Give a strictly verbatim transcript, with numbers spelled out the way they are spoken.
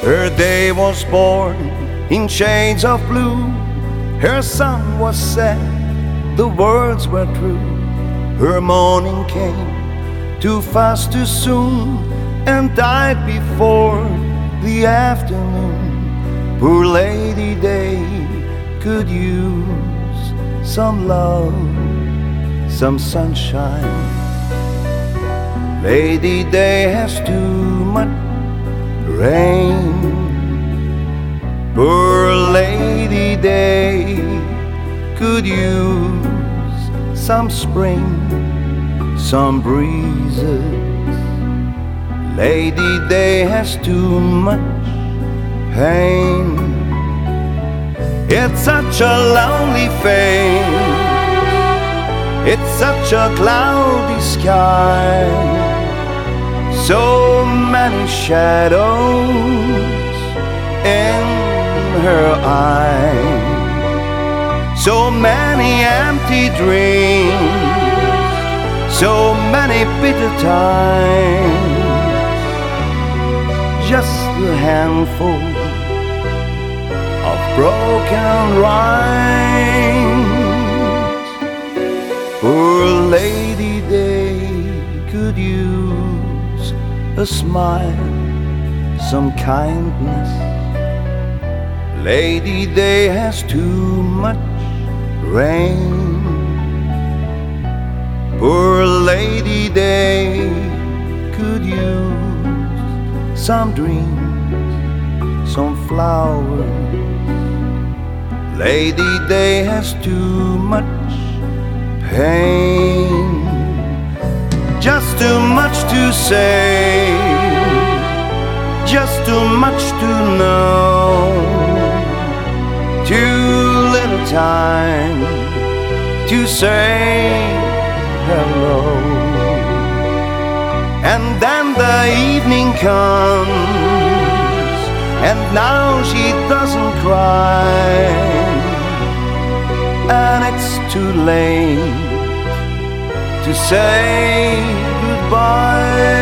Her day was born in shades of blue. Her sun was set, the words were true. Her morning came too fast, too soon, and died before the afternoon. Poor Lady Day could use some love, some sunshine. Lady Day has too much rain. Poor Lady Day could use some spring, some breezes. Lady Day has too much pain. It's such a lonely face, it's such a cloudy sky, so many shadows in her eyes, so many empty dreams, so many bitter times. Just a handful of broken rhymes. Poor Lady Day could use a smile, some kindness. Lady Day has too much rain. Poor Lady Day could use some dreams, some flowers. Lady Day has too much pain. Just too much to say, just too much to know, too little time to say hello. And then the evening comes, and now she doesn't cry, and it's too late to say goodbye.